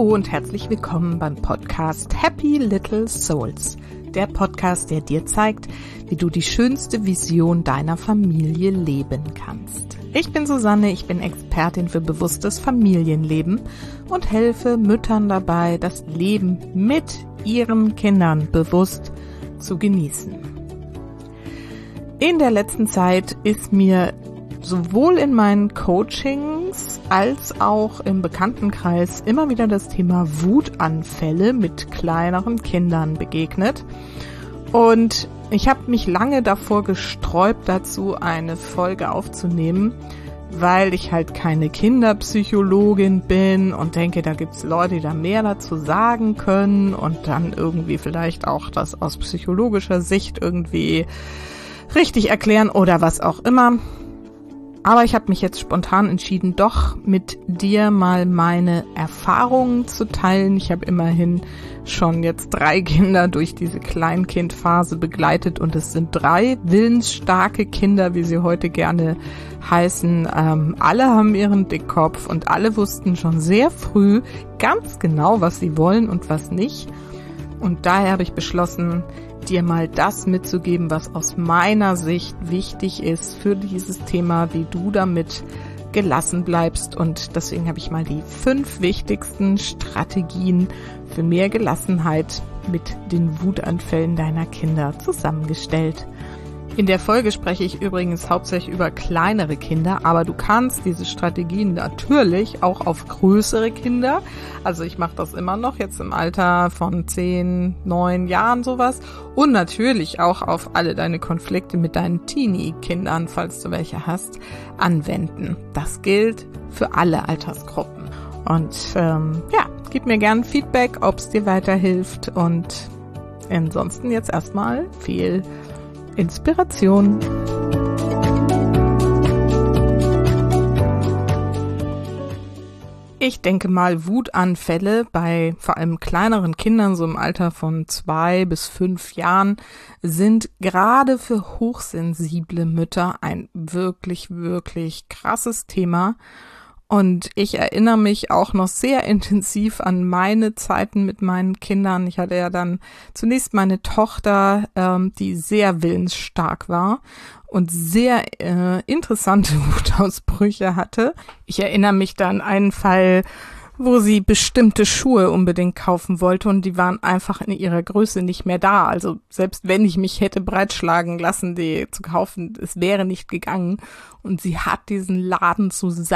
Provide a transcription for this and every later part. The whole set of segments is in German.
Hallo und herzlich willkommen beim Podcast Happy Little Souls. Der Podcast, der dir zeigt, wie du die schönste Vision deiner Familie leben kannst. Ich bin Susanne, ich bin Expertin für bewusstes Familienleben und helfe Müttern dabei, das Leben mit ihren Kindern bewusst zu genießen. In der letzten Zeit ist mir sowohl in meinen Coachings als auch im Bekanntenkreis immer wieder das Thema Wutanfälle mit kleineren Kindern begegnet. Und ich habe mich lange davor gesträubt, dazu eine Folge aufzunehmen, weil ich halt keine Kinderpsychologin bin und denke, da gibt's Leute, die da mehr dazu sagen können und dann irgendwie vielleicht auch das aus psychologischer Sicht irgendwie richtig erklären oder was auch immer. Aber ich habe mich jetzt spontan entschieden, doch mit dir mal meine Erfahrungen zu teilen. Ich habe immerhin schon jetzt 3 Kinder durch diese Kleinkindphase begleitet und es sind 3 willensstarke Kinder, wie sie heute gerne heißen. Alle haben ihren Dickkopf und alle wussten schon sehr früh ganz genau, was sie wollen und was nicht. Und daher habe ich beschlossen, dir mal das mitzugeben, was aus meiner Sicht wichtig ist für dieses Thema, wie du damit gelassen bleibst. Und deswegen habe ich mal die 5 wichtigsten Strategien für mehr Gelassenheit mit den Wutanfällen deiner Kinder zusammengestellt. In der Folge spreche ich übrigens hauptsächlich über kleinere Kinder, aber du kannst diese Strategien natürlich auch auf größere Kinder, also ich mache das immer noch jetzt im Alter von 10, 9 Jahren sowas und natürlich auch auf alle deine Konflikte mit deinen Teenie-Kindern, falls du welche hast, anwenden. Das gilt für alle Altersgruppen. Und gib mir gern Feedback, ob es dir weiterhilft und ansonsten jetzt erstmal viel Inspiration. Ich denke mal, Wutanfälle bei vor allem kleineren Kindern, so im Alter von 2 bis 5 Jahren, sind gerade für hochsensible Mütter ein wirklich, wirklich krasses Thema. Und ich erinnere mich auch noch sehr intensiv an meine Zeiten mit meinen Kindern. Ich hatte ja dann zunächst meine Tochter, die sehr willensstark war und sehr interessante Wutausbrüche hatte. Ich erinnere mich da an einen Fall, wo sie bestimmte Schuhe unbedingt kaufen wollte und die waren einfach in ihrer Größe nicht mehr da. Also selbst wenn ich mich hätte breitschlagen lassen, die zu kaufen, es wäre nicht gegangen. Und sie hat diesen Laden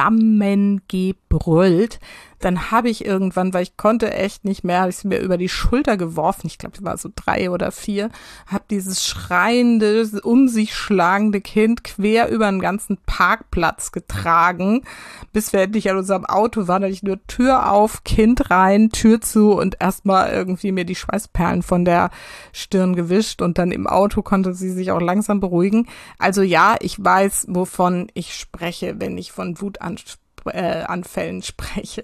zusammengebrüllt. Dann habe ich irgendwann, weil ich konnte echt nicht mehr, habe ich sie mir über die Schulter geworfen. Ich glaube, sie war so 3 oder 4. Habe dieses schreiende, um sich schlagende Kind quer über den ganzen Parkplatz getragen, bis wir endlich an unserem Auto waren. Da hatte ich nur Tür auf, Kind rein, Tür zu und erstmal irgendwie mir die Schweißperlen von der Stirn gewischt. Und dann im Auto konnte sie sich auch langsam beruhigen. Also ja, ich weiß, wovon ich spreche, wenn ich von Wutanfällen spreche.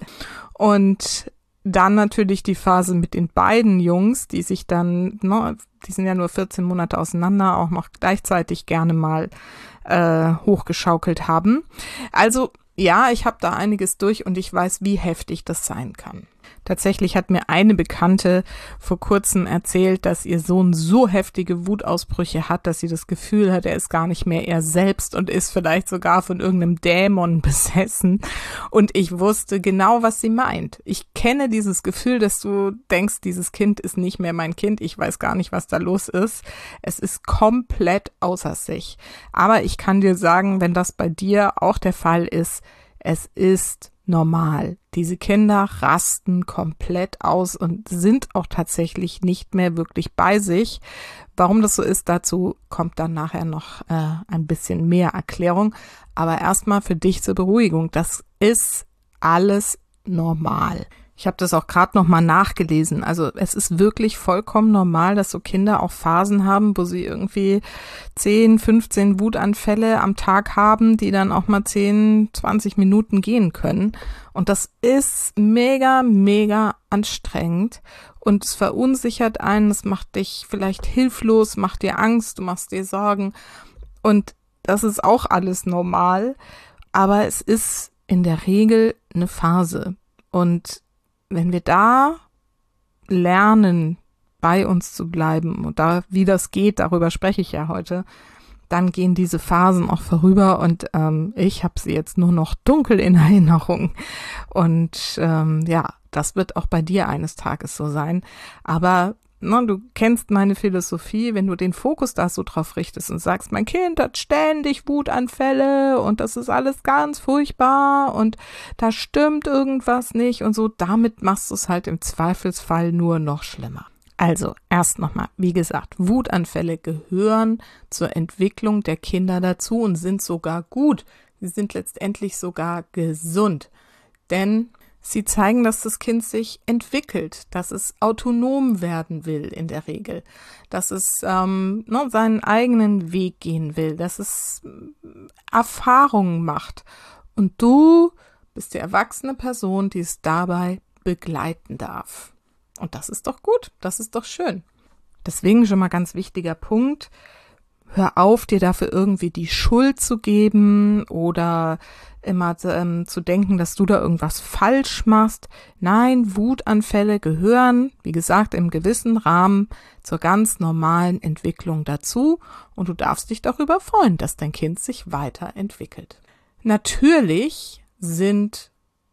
Und dann natürlich die Phase mit den beiden Jungs, die sich dann, die sind ja nur 14 Monate auseinander, auch noch gleichzeitig gerne mal hochgeschaukelt haben. Also ja, ich habe da einiges durch und ich weiß, wie heftig das sein kann. Tatsächlich hat mir eine Bekannte vor kurzem erzählt, dass ihr Sohn so heftige Wutausbrüche hat, dass sie das Gefühl hat, er ist gar nicht mehr er selbst und ist vielleicht sogar von irgendeinem Dämon besessen. Und ich wusste genau, was sie meint. Ich kenne dieses Gefühl, dass du denkst, dieses Kind ist nicht mehr mein Kind. Ich weiß gar nicht, was da los ist. Es ist komplett außer sich. Aber ich kann dir sagen, wenn das bei dir auch der Fall ist, es ist normal. Diese Kinder rasten komplett aus und sind auch tatsächlich nicht mehr wirklich bei sich. Warum das so ist, dazu kommt dann nachher noch ein bisschen mehr Erklärung. Aber erstmal für dich zur Beruhigung. Das ist alles normal. Ich habe das auch gerade nochmal nachgelesen. Also es ist wirklich vollkommen normal, dass so Kinder auch Phasen haben, wo sie irgendwie 10, 15 Wutanfälle am Tag haben, die dann auch mal 10, 20 Minuten gehen können. Und das ist mega, mega anstrengend. Und es verunsichert einen, es macht dich vielleicht hilflos, macht dir Angst, du machst dir Sorgen. Und das ist auch alles normal. Aber es ist in der Regel eine Phase. Und wenn wir da lernen, bei uns zu bleiben und da, wie das geht, darüber spreche ich ja heute, dann gehen diese Phasen auch vorüber und ich habe sie jetzt nur noch dunkel in Erinnerung. Und das wird auch bei dir eines Tages so sein. Aber du kennst meine Philosophie, wenn du den Fokus da so drauf richtest und sagst, mein Kind hat ständig Wutanfälle und das ist alles ganz furchtbar und da stimmt irgendwas nicht und so, damit machst du es halt im Zweifelsfall nur noch schlimmer. Also, erst nochmal, wie gesagt, Wutanfälle gehören zur Entwicklung der Kinder dazu und sind sogar gut. Sie sind letztendlich sogar gesund, denn sie zeigen, dass das Kind sich entwickelt, dass es autonom werden will in der Regel, dass es seinen eigenen Weg gehen will, dass es Erfahrungen macht. Und du bist die erwachsene Person, die es dabei begleiten darf. Und das ist doch gut, das ist doch schön. Deswegen schon mal ganz wichtiger Punkt, hör auf, dir dafür irgendwie die Schuld zu geben oder immer zu denken, dass du da irgendwas falsch machst. Nein, Wutanfälle gehören, wie gesagt, im gewissen Rahmen zur ganz normalen Entwicklung dazu und du darfst dich darüber freuen, dass dein Kind sich weiterentwickelt. Natürlich sind,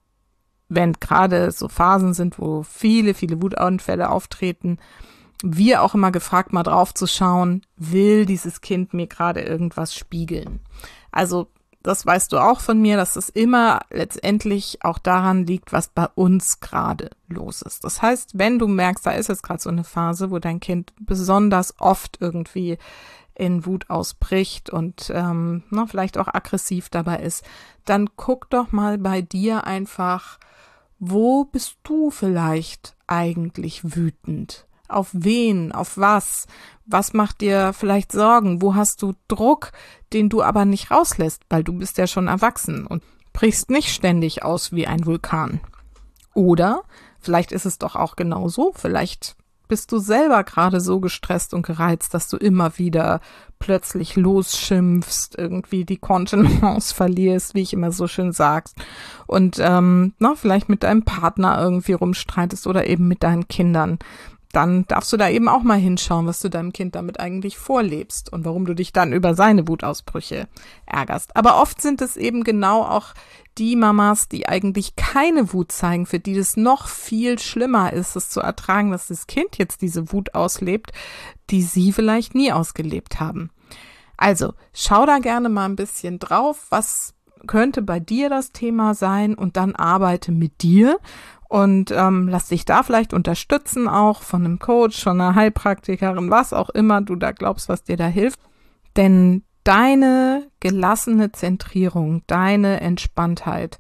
wenn gerade so Phasen sind, wo viele, viele Wutanfälle auftreten, wir auch immer gefragt, mal drauf zu schauen, will dieses Kind mir gerade irgendwas spiegeln? Also das weißt du auch von mir, dass es immer letztendlich auch daran liegt, was bei uns gerade los ist. Das heißt, wenn du merkst, da ist jetzt gerade so eine Phase, wo dein Kind besonders oft irgendwie in Wut ausbricht und vielleicht auch aggressiv dabei ist, dann guck doch mal bei dir einfach, wo bist du vielleicht eigentlich wütend? Auf wen? Auf was? Was macht dir vielleicht Sorgen? Wo hast du Druck, den du aber nicht rauslässt, weil du bist ja schon erwachsen und brichst nicht ständig aus wie ein Vulkan? Oder vielleicht ist es doch auch genauso, vielleicht bist du selber gerade so gestresst und gereizt, dass du immer wieder plötzlich losschimpfst, irgendwie die Kontenance verlierst, wie ich immer so schön sagst, und vielleicht mit deinem Partner irgendwie rumstreitest oder eben mit deinen Kindern. Dann darfst du da eben auch mal hinschauen, was du deinem Kind damit eigentlich vorlebst und warum du dich dann über seine Wutausbrüche ärgerst. Aber oft sind es eben genau auch die Mamas, die eigentlich keine Wut zeigen, für die das noch viel schlimmer ist, es zu ertragen, dass das Kind jetzt diese Wut auslebt, die sie vielleicht nie ausgelebt haben. Also, schau da gerne mal ein bisschen drauf, was könnte bei dir das Thema sein und dann arbeite mit dir. Und lass dich da vielleicht unterstützen, auch von einem Coach, von einer Heilpraktikerin, was auch immer du da glaubst, was dir da hilft. Denn deine gelassene Zentrierung, deine Entspanntheit,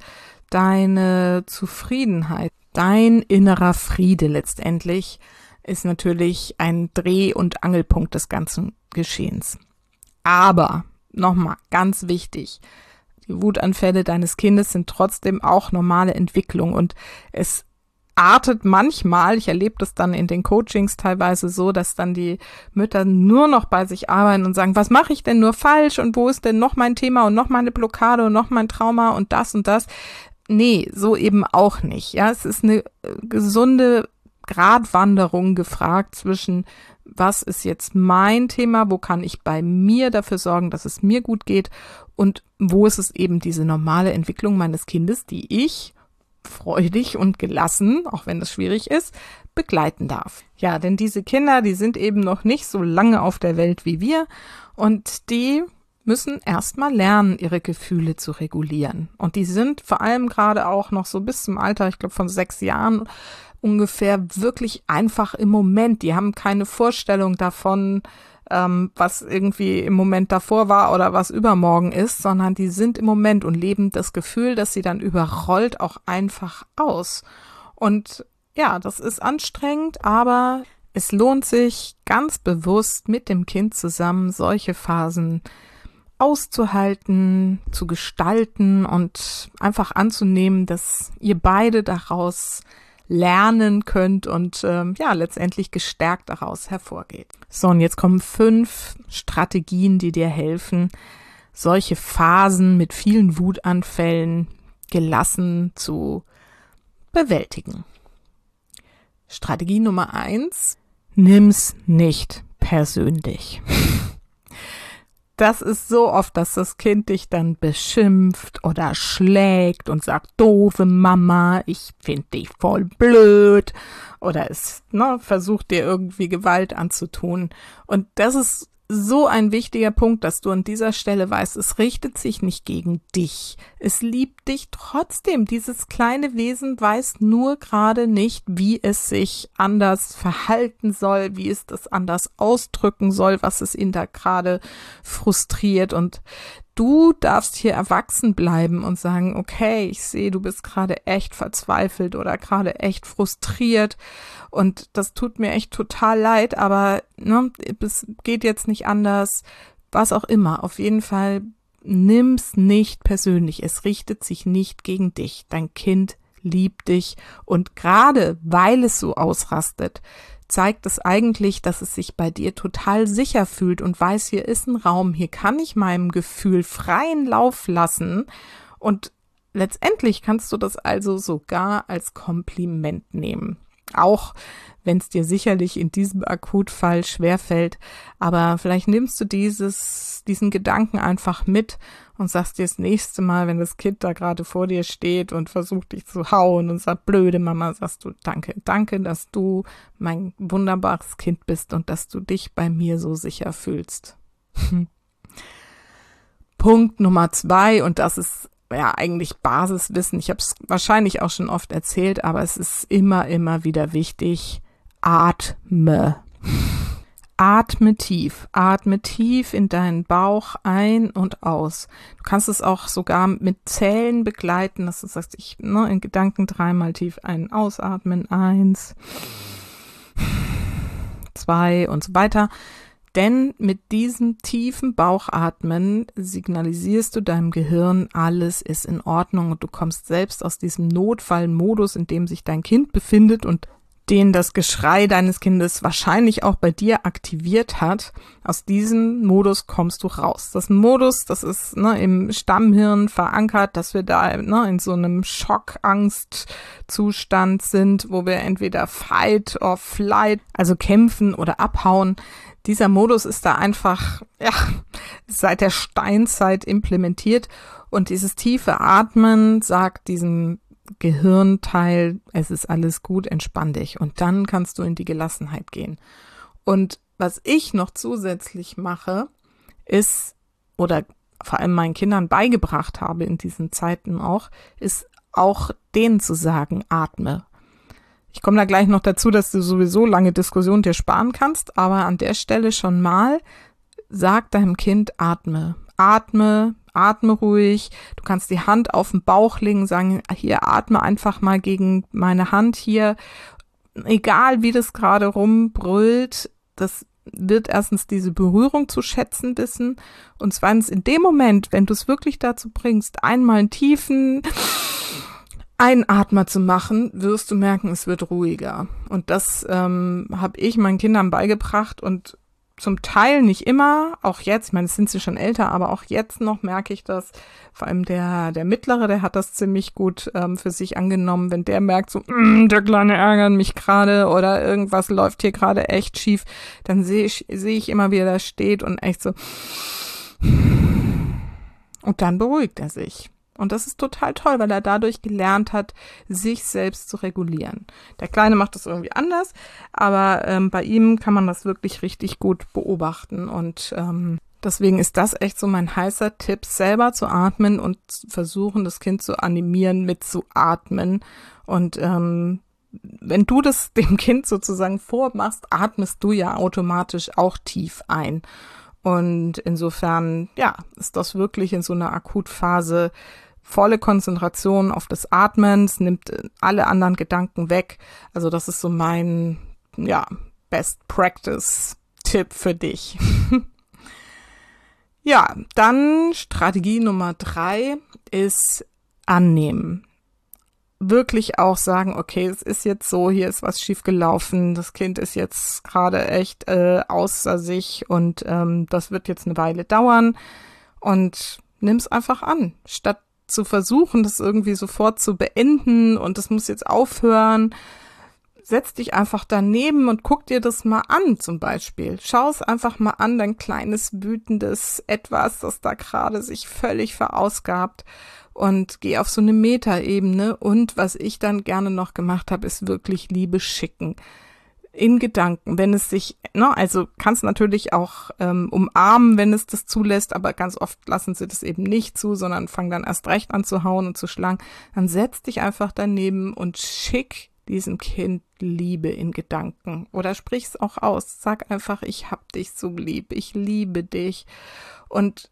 deine Zufriedenheit, dein innerer Friede letztendlich ist natürlich ein Dreh- und Angelpunkt des ganzen Geschehens. Aber, nochmal, ganz wichtig, die Wutanfälle deines Kindes sind trotzdem auch normale Entwicklung und es artet manchmal, ich erlebe das dann in den Coachings teilweise so, dass dann die Mütter nur noch bei sich arbeiten und sagen, was mache ich denn nur falsch und wo ist denn noch mein Thema und noch meine Blockade und noch mein Trauma und das und das. Nee, so eben auch nicht. Ja, es ist eine gesunde Gratwanderung gefragt zwischen, was ist jetzt mein Thema, wo kann ich bei mir dafür sorgen, dass es mir gut geht und wo ist es eben diese normale Entwicklung meines Kindes, die ich freudig und gelassen, auch wenn das schwierig ist, begleiten darf. Ja, denn diese Kinder, die sind eben noch nicht so lange auf der Welt wie wir und die müssen erstmal lernen, ihre Gefühle zu regulieren. Und die sind vor allem gerade auch noch so bis zum Alter, ich glaube von 6 Jahren ungefähr, wirklich einfach im Moment. Die haben keine Vorstellung davon, was irgendwie im Moment davor war oder was übermorgen ist, sondern die sind im Moment und leben das Gefühl, dass sie dann überrollt, auch einfach aus. Und ja, das ist anstrengend, aber es lohnt sich ganz bewusst mit dem Kind zusammen solche Phasen auszuhalten, zu gestalten und einfach anzunehmen, dass ihr beide daraus lernen könnt und letztendlich gestärkt daraus hervorgeht. So, und jetzt kommen 5 Strategien, die dir helfen, solche Phasen mit vielen Wutanfällen gelassen zu bewältigen. Strategie Nummer 1, nimm's nicht persönlich. Das ist so oft, dass das Kind dich dann beschimpft oder schlägt und sagt, doofe Mama, ich finde dich voll blöd, oder es versucht dir irgendwie Gewalt anzutun. Und das ist so ein wichtiger Punkt, dass du an dieser Stelle weißt, es richtet sich nicht gegen dich. Es liebt dich trotzdem. Dieses kleine Wesen weiß nur gerade nicht, wie es sich anders verhalten soll, wie es das anders ausdrücken soll, was es ihn da gerade frustriert. Und du darfst hier erwachsen bleiben und sagen, okay, ich sehe, du bist gerade echt verzweifelt oder gerade echt frustriert und das tut mir echt total leid, aber es geht jetzt nicht anders, was auch immer. Auf jeden Fall nimm's nicht persönlich. Es richtet sich nicht gegen dich. Dein Kind liebt dich und gerade weil es so ausrastet, zeigt es eigentlich, dass es sich bei dir total sicher fühlt und weiß, hier ist ein Raum, hier kann ich meinem Gefühl freien Lauf lassen und letztendlich kannst du das also sogar als Kompliment nehmen. Auch wenn es dir sicherlich in diesem Akutfall schwerfällt, aber vielleicht nimmst du diesen Gedanken einfach mit und sagst dir das nächste Mal, wenn das Kind da gerade vor dir steht und versucht dich zu hauen und sagt, blöde Mama, sagst du, danke, dass du mein wunderbares Kind bist und dass du dich bei mir so sicher fühlst. Punkt Nummer 2, und das ist ja eigentlich Basiswissen, ich habe es wahrscheinlich auch schon oft erzählt, aber es ist immer wieder wichtig, atme. Atme tief in deinen Bauch ein und aus. Du kannst es auch sogar mit Zählen begleiten, dass du sagst, in Gedanken 3-mal tief ein- ausatmen, 1, 2 und so weiter. Denn mit diesem tiefen Bauchatmen signalisierst du deinem Gehirn, alles ist in Ordnung und du kommst selbst aus diesem Notfallmodus, in dem sich dein Kind befindet und den das Geschrei deines Kindes wahrscheinlich auch bei dir aktiviert hat. Aus diesem Modus kommst du raus. Das Modus, das ist im Stammhirn verankert, dass wir da in so einem Schock-Angst-Zustand sind, wo wir entweder Fight or Flight, also kämpfen oder abhauen. Dieser Modus ist da einfach seit der Steinzeit implementiert und dieses tiefe Atmen sagt diesem Gehirnteil, es ist alles gut, entspann dich und dann kannst du in die Gelassenheit gehen. Und was ich noch zusätzlich mache, ist, oder vor allem meinen Kindern beigebracht habe in diesen Zeiten auch, ist auch denen zu sagen, atme. Ich komme da gleich noch dazu, dass du sowieso lange Diskussionen dir sparen kannst, aber an der Stelle schon mal, sag deinem Kind, atme. Atme ruhig. Du kannst die Hand auf den Bauch legen, sagen, hier, atme einfach mal gegen meine Hand hier. Egal, wie das gerade rumbrüllt, das wird erstens diese Berührung zu schätzen wissen und zweitens in dem Moment, wenn du es wirklich dazu bringst, einmal einen tiefen Einatmer zu machen, wirst du merken, es wird ruhiger. Und das habe ich meinen Kindern beigebracht und zum Teil nicht immer, auch jetzt, ich meine, es sind sie schon älter, aber auch jetzt noch merke ich das, vor allem der Mittlere, der hat das ziemlich gut für sich angenommen, wenn der merkt so, der Kleine ärgert mich gerade oder irgendwas läuft hier gerade echt schief, dann sehe ich immer, wie er da steht und echt so und dann beruhigt er sich. Und das ist total toll, weil er dadurch gelernt hat, sich selbst zu regulieren. Der Kleine macht das irgendwie anders, aber bei ihm kann man das wirklich richtig gut beobachten. Und deswegen ist das echt so mein heißer Tipp, selber zu atmen und versuchen, das Kind zu animieren, mitzuatmen. Und wenn du das dem Kind sozusagen vormachst, atmest du ja automatisch auch tief ein. Und insofern, ist das wirklich in so einer Akutphase volle Konzentration auf das Atmen, es nimmt alle anderen Gedanken weg. Also das ist so mein, Best Practice-Tipp für dich. Ja, dann Strategie Nummer 3 ist annehmen. Wirklich auch sagen, okay, es ist jetzt so, hier ist was schiefgelaufen, das Kind ist jetzt gerade echt außer sich und das wird jetzt eine Weile dauern und nimm's einfach an, statt zu versuchen, das irgendwie sofort zu beenden und das muss jetzt aufhören. setz dich einfach daneben und guck dir das mal an zum Beispiel. Schau es einfach mal an, dein kleines, wütendes Etwas, das da gerade sich völlig verausgabt, und geh auf so eine Metaebene. Und was ich dann gerne noch gemacht habe, ist wirklich Liebe schicken. In Gedanken, wenn es sich, also kannst natürlich auch umarmen, wenn es das zulässt, aber ganz oft lassen sie das eben nicht zu, sondern fangen dann erst recht an zu hauen und zu schlagen. Dann setz dich einfach daneben und schick diesem Kind Liebe in Gedanken. Oder sprich's auch aus. Sag einfach, ich hab dich so lieb, ich liebe dich. Und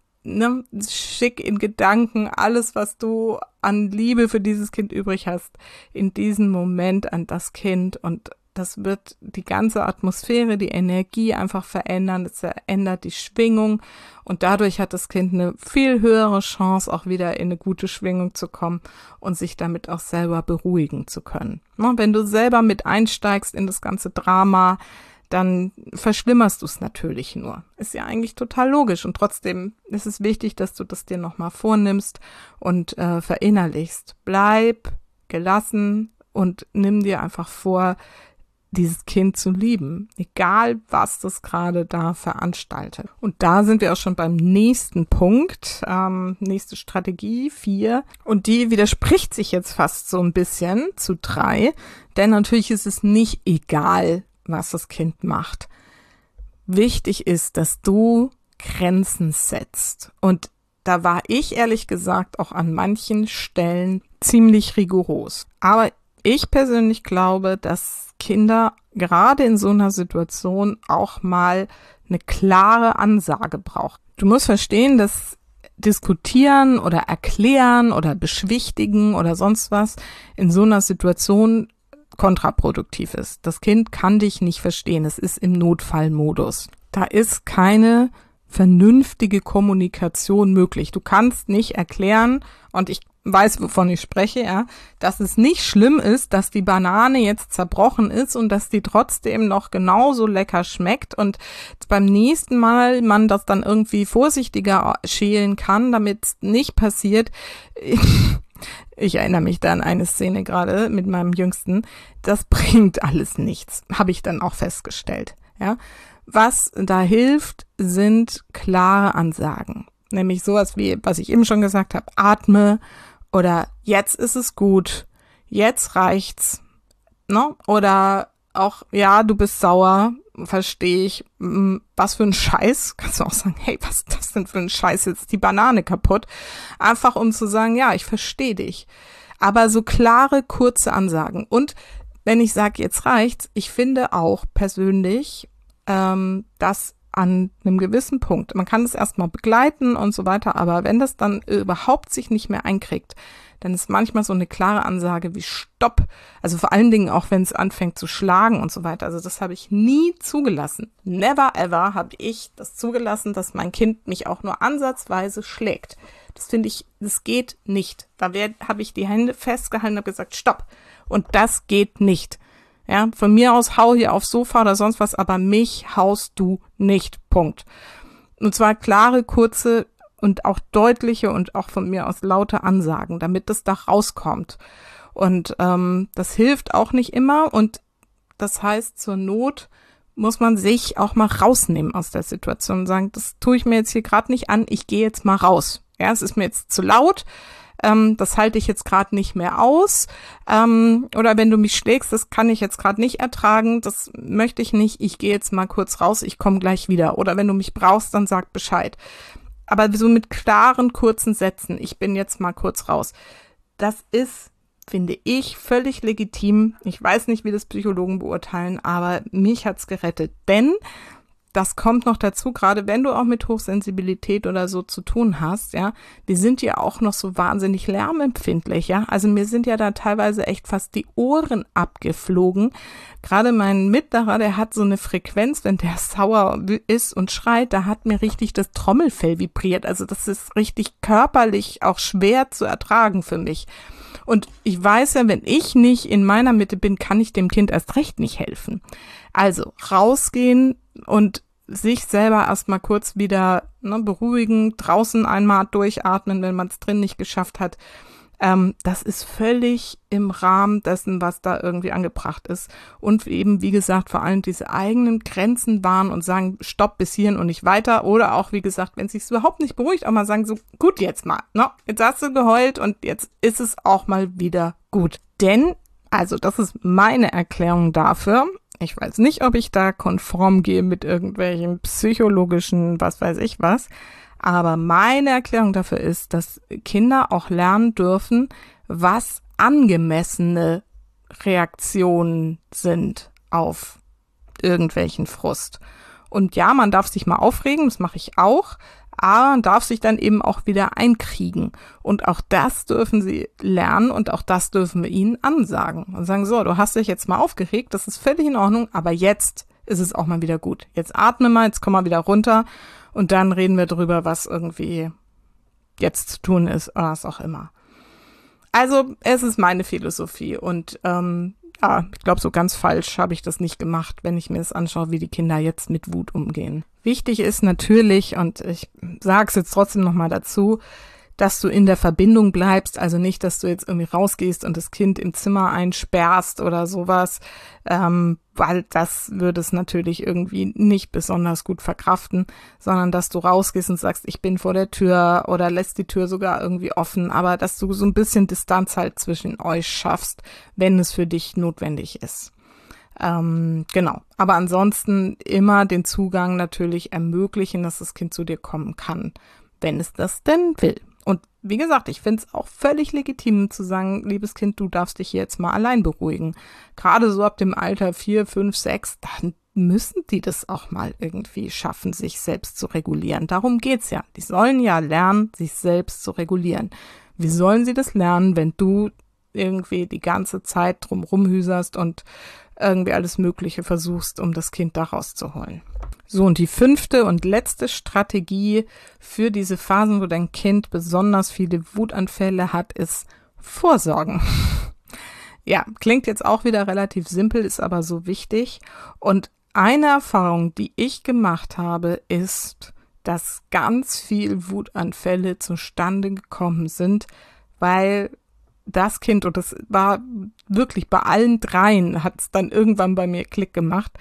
schick in Gedanken alles, was du an Liebe für dieses Kind übrig hast, in diesem Moment an das Kind, und das wird die ganze Atmosphäre, die Energie einfach verändern. Es verändert die Schwingung, und dadurch hat das Kind eine viel höhere Chance, auch wieder in eine gute Schwingung zu kommen und sich damit auch selber beruhigen zu können. Wenn du selber mit einsteigst in das ganze Drama, dann verschlimmerst du es natürlich nur. Ist ja eigentlich total logisch, und trotzdem ist es wichtig, dass du das dir nochmal vornimmst und verinnerlichst. Bleib gelassen und nimm dir einfach vor, dieses Kind zu lieben, egal was das gerade da veranstaltet. Und da sind wir auch schon beim nächsten Punkt, nächste Strategie 4. Und die widerspricht sich jetzt fast so ein bisschen zu 3, denn natürlich ist es nicht egal, was das Kind macht. Wichtig ist, dass du Grenzen setzt. Und da war ich ehrlich gesagt auch an manchen Stellen ziemlich rigoros. Aber ich persönlich glaube, dass Kinder gerade in so einer Situation auch mal eine klare Ansage brauchen. Du musst verstehen, dass diskutieren oder erklären oder beschwichtigen oder sonst was in so einer Situation kontraproduktiv ist. Das Kind kann dich nicht verstehen. Es ist im Notfallmodus. Da ist keine vernünftige Kommunikation möglich. Du kannst nicht erklären, und ich weiß, wovon ich spreche, ja, dass es nicht schlimm ist, dass die Banane jetzt zerbrochen ist und dass die trotzdem noch genauso lecker schmeckt, und beim nächsten Mal man das dann irgendwie vorsichtiger schälen kann, damit es nicht passiert. Ich erinnere mich da an eine Szene gerade mit meinem Jüngsten. Das bringt alles nichts, habe ich dann auch festgestellt. Ja, was da hilft, sind klare Ansagen. Nämlich sowas wie, was ich eben schon gesagt habe, atme, oder jetzt ist es gut, jetzt reicht's, ne? Oder auch, ja, du bist sauer, verstehe ich, was für ein Scheiß, kannst du auch sagen, hey, was ist das denn für ein Scheiß, jetzt ist die Banane kaputt, einfach um zu sagen, ja, ich verstehe dich. Aber so klare, kurze Ansagen. Und wenn ich sage, jetzt reicht's, ich finde auch persönlich, dass an einem gewissen Punkt, man kann das erstmal begleiten und so weiter, aber wenn das dann überhaupt sich nicht mehr einkriegt, dann ist manchmal so eine klare Ansage wie Stopp. Also vor allen Dingen auch, wenn es anfängt zu schlagen und so weiter. Also das habe ich nie zugelassen. Never ever habe ich das zugelassen, dass mein Kind mich auch nur ansatzweise schlägt. Das finde ich, das geht nicht. Da habe ich die Hände festgehalten und habe gesagt, Stopp. Und das geht nicht. Ja, von mir aus hau hier aufs Sofa oder sonst was, aber mich haust du nicht. Punkt. Und zwar klare, kurze und auch deutliche und auch von mir aus laute Ansagen, damit das da rauskommt. Und das hilft auch nicht immer. Und das heißt, zur Not muss man sich auch mal rausnehmen aus der Situation und sagen, das tue ich mir jetzt hier gerade nicht an, ich gehe jetzt mal raus. Ja, es ist mir jetzt zu laut. Das halte ich jetzt gerade nicht mehr aus, oder wenn du mich schlägst, das kann ich jetzt gerade nicht ertragen, das möchte ich nicht, ich gehe jetzt mal kurz raus, ich komme gleich wieder, oder wenn du mich brauchst, dann sag Bescheid. Aber so mit klaren, kurzen Sätzen, ich bin jetzt mal kurz raus, das ist, finde ich, völlig legitim. Ich weiß nicht, wie das Psychologen beurteilen, aber mich hat's gerettet, denn das kommt noch dazu, gerade wenn du auch mit Hochsensibilität oder so zu tun hast, ja, die sind ja auch noch so wahnsinnig lärmempfindlich, ja. Also mir sind ja da teilweise echt fast die Ohren abgeflogen. Gerade mein Mittlerer, der hat so eine Frequenz, wenn der sauer ist und schreit, da hat mir richtig das Trommelfell vibriert. Also das ist richtig körperlich auch schwer zu ertragen für mich. Und ich weiß ja, wenn ich nicht in meiner Mitte bin, kann ich dem Kind erst recht nicht helfen. Also rausgehen und sich selber erstmal kurz wieder beruhigen, draußen einmal durchatmen, wenn man es drin nicht geschafft hat. Das ist völlig im Rahmen dessen, was da irgendwie angebracht ist. Und eben, wie gesagt, vor allem diese eigenen Grenzen wahren und sagen, stopp bis hierhin und nicht weiter. Oder auch, wie gesagt, wenn es sich überhaupt nicht beruhigt, auch mal sagen, so gut jetzt mal. Ne? Jetzt hast du geheult und jetzt ist es auch mal wieder gut. Denn, also das ist meine Erklärung dafür. Ich weiß nicht, ob ich da konform gehe mit irgendwelchen psychologischen, was weiß ich was. Aber meine Erklärung dafür ist, dass Kinder auch lernen dürfen, was angemessene Reaktionen sind auf irgendwelchen Frust. Und ja, man darf sich mal aufregen, das mache ich auch, aber man darf sich dann eben auch wieder einkriegen. Und auch das dürfen sie lernen und auch das dürfen wir ihnen ansagen. Und sagen, so, du hast dich jetzt mal aufgeregt, das ist völlig in Ordnung, aber jetzt ist es auch mal wieder gut. Jetzt atme mal, jetzt komm mal wieder runter. Und dann reden wir drüber, was irgendwie jetzt zu tun ist oder was auch immer. Also es ist meine Philosophie und ich glaube, so ganz falsch habe ich das nicht gemacht, wenn ich mir das anschaue, wie die Kinder jetzt mit Wut umgehen. Wichtig ist natürlich, und ich sage es jetzt trotzdem nochmal dazu, dass du in der Verbindung bleibst, also nicht, dass du jetzt irgendwie rausgehst und das Kind im Zimmer einsperrst oder sowas, weil das würde es natürlich irgendwie nicht besonders gut verkraften, sondern dass du rausgehst und sagst, ich bin vor der Tür oder lässt die Tür sogar irgendwie offen, aber dass du so ein bisschen Distanz halt zwischen euch schaffst, wenn es für dich notwendig ist. Genau, aber ansonsten immer den Zugang natürlich ermöglichen, dass das Kind zu dir kommen kann, wenn es das denn will. Und wie gesagt, ich finde es auch völlig legitim zu sagen, liebes Kind, du darfst dich jetzt mal allein beruhigen. Gerade so ab dem Alter 4, 5, 6, dann müssen die das auch mal irgendwie schaffen, sich selbst zu regulieren. Darum geht's ja. Die sollen ja lernen, sich selbst zu regulieren. Wie sollen sie das lernen, wenn du irgendwie die ganze Zeit drum rumhüserst und irgendwie alles Mögliche versuchst, um das Kind da rauszuholen? So, und die 5. und letzte Strategie für diese Phasen, wo dein Kind besonders viele Wutanfälle hat, ist Vorsorgen. Ja, klingt jetzt auch wieder relativ simpel, ist aber so wichtig. Und eine Erfahrung, die ich gemacht habe, ist, dass ganz viel Wutanfälle zustande gekommen sind, weil das Kind, und das war wirklich bei allen dreien, hat es dann irgendwann bei mir Klick gemacht,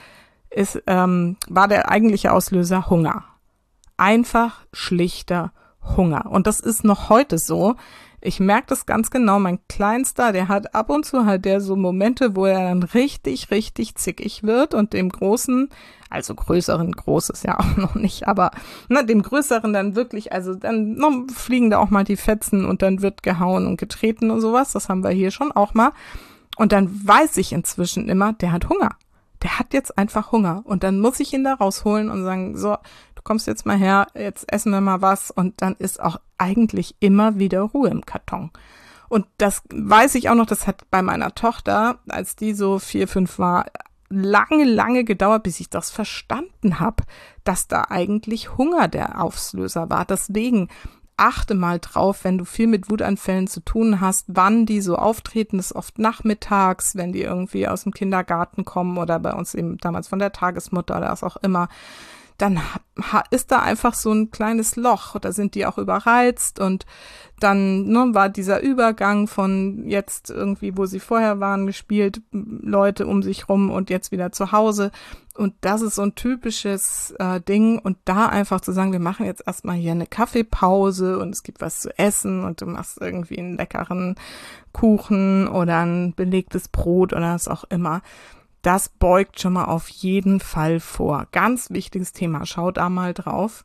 war der eigentliche Auslöser Hunger. Einfach schlichter Hunger. Und das ist noch heute so. Ich merke das ganz genau. Mein Kleinster, der hat ab und zu halt so Momente, wo er dann richtig, richtig zickig wird und dem Großen, also größeren, Großes ja auch noch nicht, aber dem Größeren dann wirklich, also dann fliegen da auch mal die Fetzen und dann wird gehauen und getreten und sowas. Das haben wir hier schon auch mal. Und dann weiß ich inzwischen immer, der hat Hunger. Der hat jetzt einfach Hunger und dann muss ich ihn da rausholen und sagen, so, du kommst jetzt mal her, jetzt essen wir mal was und dann ist auch eigentlich immer wieder Ruhe im Karton. Und das weiß ich auch noch, das hat bei meiner Tochter, als die so 4, 5 war, lange, lange gedauert, bis ich das verstanden habe, dass da eigentlich Hunger der Auslöser war. Deswegen achte mal drauf, wenn du viel mit Wutanfällen zu tun hast, wann die so auftreten. Das ist oft nachmittags, wenn die irgendwie aus dem Kindergarten kommen oder bei uns eben damals von der Tagesmutter oder was auch immer. Dann ist da einfach so ein kleines Loch. Da sind die auch überreizt und dann war dieser Übergang von jetzt irgendwie, wo sie vorher waren, gespielt, Leute um sich rum und jetzt wieder zu Hause. Und das ist so ein typisches Ding. Und da einfach zu sagen, wir machen jetzt erstmal hier eine Kaffeepause und es gibt was zu essen und du machst irgendwie einen leckeren Kuchen oder ein belegtes Brot oder was auch immer. Das beugt schon mal auf jeden Fall vor. Ganz wichtiges Thema. Schau da mal drauf.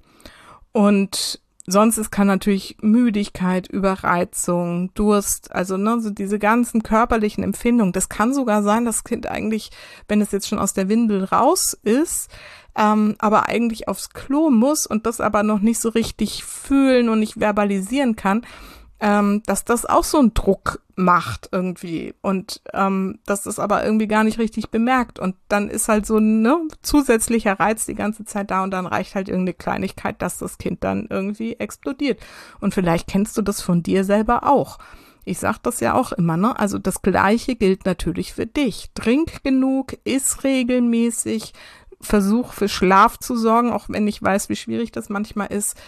Und sonst kann natürlich Müdigkeit, Überreizung, Durst, also so diese ganzen körperlichen Empfindungen. Das kann sogar sein, dass das Kind eigentlich, wenn es jetzt schon aus der Windel raus ist, aber eigentlich aufs Klo muss und das aber noch nicht so richtig fühlen und nicht verbalisieren kann, dass das auch so einen Druck macht irgendwie und dass das aber irgendwie gar nicht richtig bemerkt und dann ist halt so ein zusätzlicher Reiz die ganze Zeit da und dann reicht halt irgendeine Kleinigkeit, dass das Kind dann irgendwie explodiert und vielleicht kennst du das von dir selber auch. Ich sag das ja auch immer, also das Gleiche gilt natürlich für dich. Trink genug, iss regelmäßig, versuch für Schlaf zu sorgen, auch wenn ich weiß, wie schwierig das manchmal ist.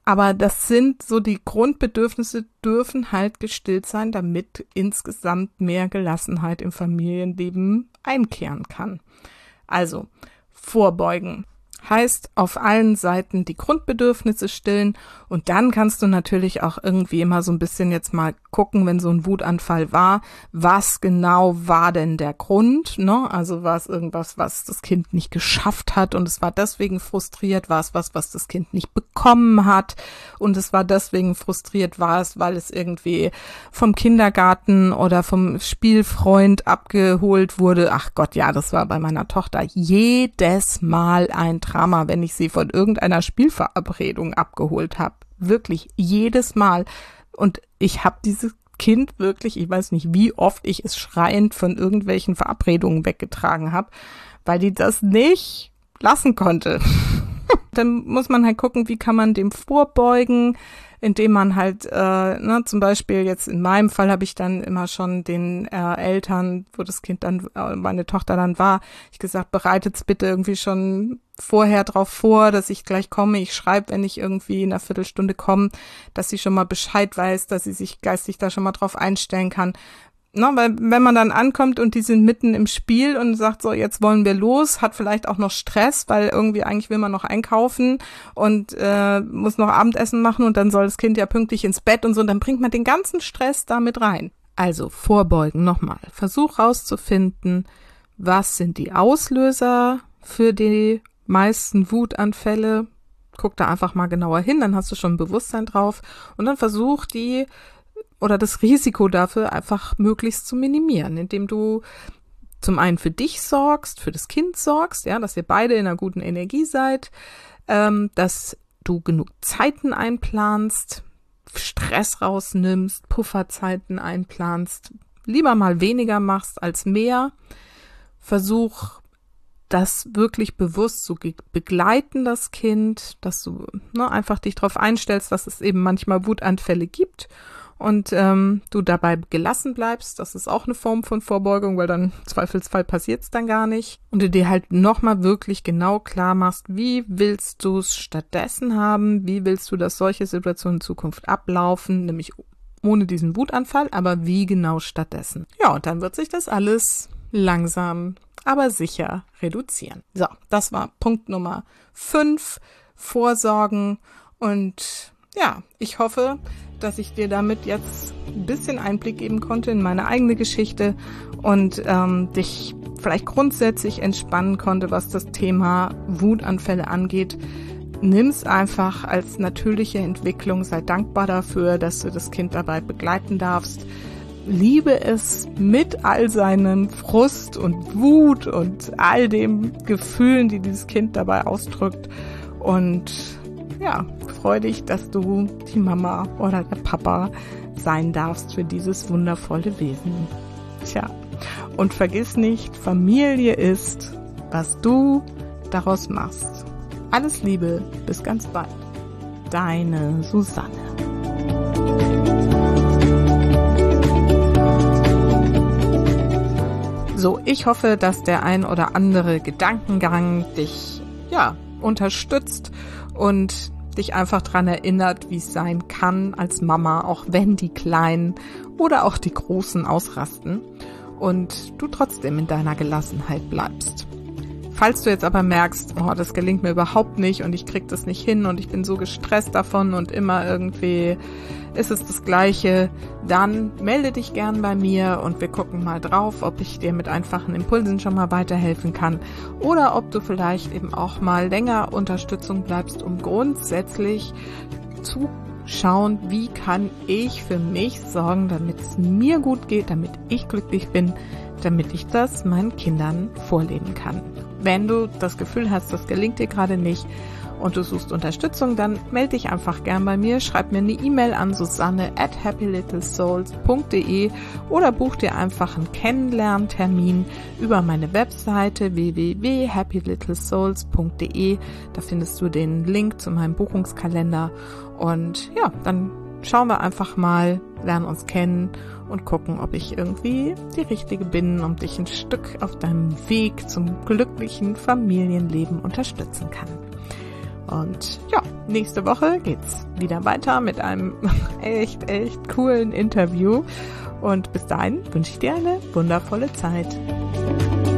Aber das sind so die Grundbedürfnisse, dürfen halt gestillt sein, damit insgesamt mehr Gelassenheit im Familienleben einkehren kann. Also vorbeugen heißt auf allen Seiten die Grundbedürfnisse stillen und dann kannst du natürlich auch irgendwie immer so ein bisschen jetzt mal gucken, wenn so ein Wutanfall war, was genau war denn der Grund, ne? Also war es irgendwas, was das Kind nicht geschafft hat und es war deswegen frustriert, war es was das Kind nicht bekommen hat und es war deswegen frustriert, war es, weil es irgendwie vom Kindergarten oder vom Spielfreund abgeholt wurde. Ach Gott, ja, das war bei meiner Tochter jedes Mal ein Drama, wenn ich sie von irgendeiner Spielverabredung abgeholt habe. Wirklich jedes Mal. Und ich habe dieses Kind wirklich, ich weiß nicht, wie oft ich es schreiend von irgendwelchen Verabredungen weggetragen habe, weil die das nicht lassen konnte. Dann muss man halt gucken, wie kann man dem vorbeugen, indem man halt, zum Beispiel jetzt in meinem Fall habe ich dann immer schon den Eltern, wo das Kind dann, meine Tochter dann war, ich gesagt, bereitet's bitte irgendwie schon vorher drauf vor, dass ich gleich komme. Ich schreibe, wenn ich irgendwie in einer Viertelstunde komme, dass sie schon mal Bescheid weiß, dass sie sich geistig da schon mal drauf einstellen kann. Na, weil wenn man dann ankommt und die sind mitten im Spiel und sagt so, jetzt wollen wir los, hat vielleicht auch noch Stress, weil irgendwie eigentlich will man noch einkaufen und muss noch Abendessen machen und dann soll das Kind ja pünktlich ins Bett und so, und dann bringt man den ganzen Stress da mit rein. Also vorbeugen nochmal. Versuch rauszufinden, was sind die Auslöser für die meisten Wutanfälle. Guck da einfach mal genauer hin, dann hast du schon ein Bewusstsein drauf und dann versuch das Risiko dafür einfach möglichst zu minimieren, indem du zum einen für dich sorgst, für das Kind sorgst, ja, dass ihr beide in einer guten Energie seid, dass du genug Zeiten einplanst, Stress rausnimmst, Pufferzeiten einplanst, lieber mal weniger machst als mehr. Versuch das wirklich bewusst zu begleiten, das Kind, dass du einfach dich darauf einstellst, dass es eben manchmal Wutanfälle gibt und du dabei gelassen bleibst. Das ist auch eine Form von Vorbeugung, weil dann im Zweifelsfall passiert es dann gar nicht. Und du dir halt nochmal wirklich genau klar machst, wie willst du es stattdessen haben, wie willst du, dass solche Situationen in Zukunft ablaufen, nämlich ohne diesen Wutanfall, aber wie genau stattdessen. Ja, und dann wird sich das alles langsam, aber sicher reduzieren. So, das war Punkt Nummer 5, Vorsorgen. Und ja, ich hoffe, dass ich dir damit jetzt ein bisschen Einblick geben konnte in meine eigene Geschichte und dich vielleicht grundsätzlich entspannen konnte, was das Thema Wutanfälle angeht. Nimm's einfach als natürliche Entwicklung, sei dankbar dafür, dass du das Kind dabei begleiten darfst. Liebe es mit all seinem Frust und Wut und all den Gefühlen, die dieses Kind dabei ausdrückt. Und ja, freu dich, dass du die Mama oder der Papa sein darfst für dieses wundervolle Wesen. Tja, und vergiss nicht, Familie ist, was du daraus machst. Alles Liebe, bis ganz bald. Deine Susanne. So, ich hoffe, dass der ein oder andere Gedankengang dich, unterstützt und dich einfach dran erinnert, wie es sein kann als Mama, auch wenn die Kleinen oder auch die Großen ausrasten und du trotzdem in deiner Gelassenheit bleibst. Falls du jetzt aber merkst, das gelingt mir überhaupt nicht und ich krieg das nicht hin und ich bin so gestresst davon und immer irgendwie ist es das Gleiche, dann melde dich gern bei mir und wir gucken mal drauf, ob ich dir mit einfachen Impulsen schon mal weiterhelfen kann oder ob du vielleicht eben auch mal länger Unterstützung bleibst, um grundsätzlich zu schauen, wie kann ich für mich sorgen, damit es mir gut geht, damit ich glücklich bin, damit ich das meinen Kindern vorleben kann. Wenn du das Gefühl hast, das gelingt dir gerade nicht und du suchst Unterstützung, dann melde dich einfach gern bei mir, schreib mir eine E-Mail an susanne@happylittlesouls.de oder buch dir einfach einen Kennenlerntermin über meine Webseite www.happylittlesouls.de. Da findest du den Link zu meinem Buchungskalender und ja, dann schauen wir einfach mal, lernen uns kennen und gucken, ob ich irgendwie die Richtige bin, um dich ein Stück auf deinem Weg zum glücklichen Familienleben unterstützen kann. Und ja, nächste Woche geht's wieder weiter mit einem echt coolen Interview. Und bis dahin wünsche ich dir eine wundervolle Zeit.